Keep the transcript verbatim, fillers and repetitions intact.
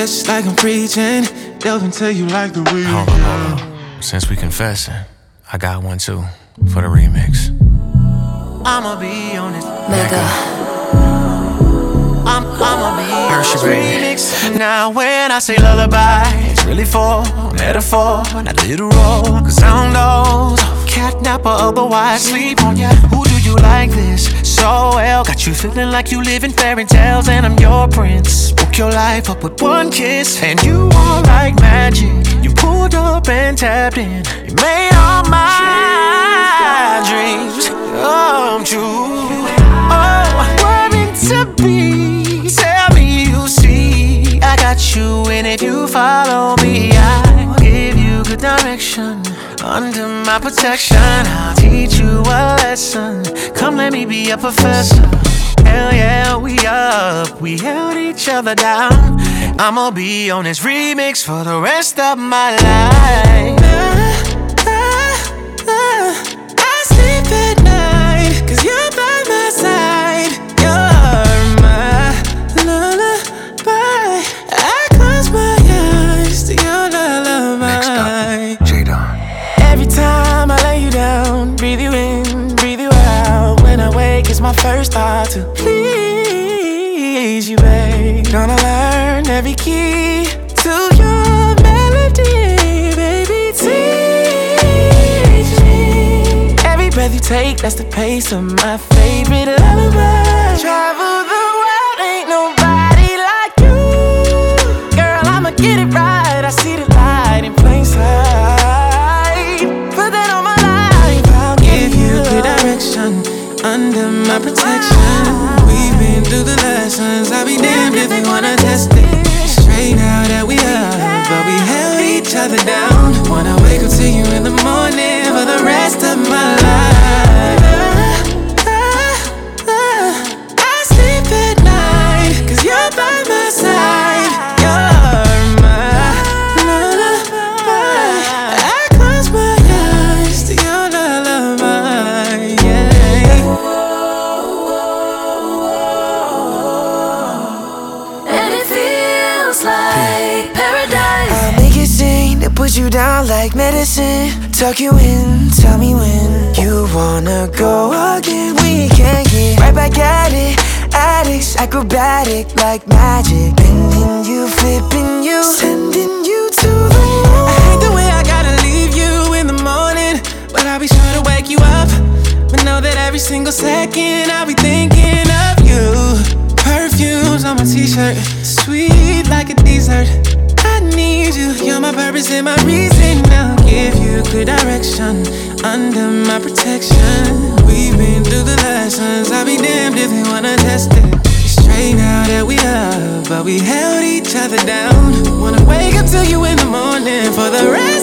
confess like I'm preaching, delve into you like the real. Hold on, hold on. Since we confessing, I got one too for the remix. I'ma be on it. Mega. I'm, I'ma be on Hershey, this baby. remix. Now when I say lullaby, it's really for metaphor, not literal. Cause I don't know, catnap or otherwise sleep on ya. Who do you like this so well? Got you feeling like you live in fairy tales and I'm your prince. Woke your life up with one kiss and you are like magic. You pulled up and tapped in. You made all my dreams come true. Oh, we're meant to be. Tell me you see I got you, and if you follow me I'll give you good direction. Under my protection I'll teach you a lesson. Come let me be a professor. Hell yeah, we up. We held each other down. I'ma be on this remix for the rest of my life. uh, uh, uh, I sleep at night cause you're by my side. You're my lullaby. I close my eyes to your lullaby. Next up, J-Don. Every time I lay you down, breathe you in, breathe you out. When I wake, it's my first thought to please you, babe. Gonna learn every key to your melody, baby. Teach me. Every breath you take, that's the pace of my favorite lullaby. Travel the world, ain't nobody like you. Girl, I'ma get it right. I see the light in plain sight. Put that on my life. I'll give you the direction. Under my protection, we've been through the lessons. I'll be damned if they wanna test it. Straight now that we up, but we held each other down. Wanna wake up to you in the morning for the rest of my life. I sleep at night cause you're by my side. You're my lullaby. I close my eyes to your lullaby, yeah. And it feels like paradise. I'll make it sing to put you down like medicine. Tuck you in, tell me when you wanna go again. We can get right back at it. Addicts, acrobatic like magic. Bending you, flipping you, sending you to the moon. I hate the way I gotta leave you in the morning, but I'll be sure to wake you up. But know that every single second I'll be thinking of you. Perfumes on my t-shirt, sweet like a dessert. I need you, you're my purpose and my reason. I'll give you good direction, under my protection. We've been through the lessons, I'll be damned if they wanna test it. Straight now that we up, but we held each other down. Wanna wake up to you in the morning for the rest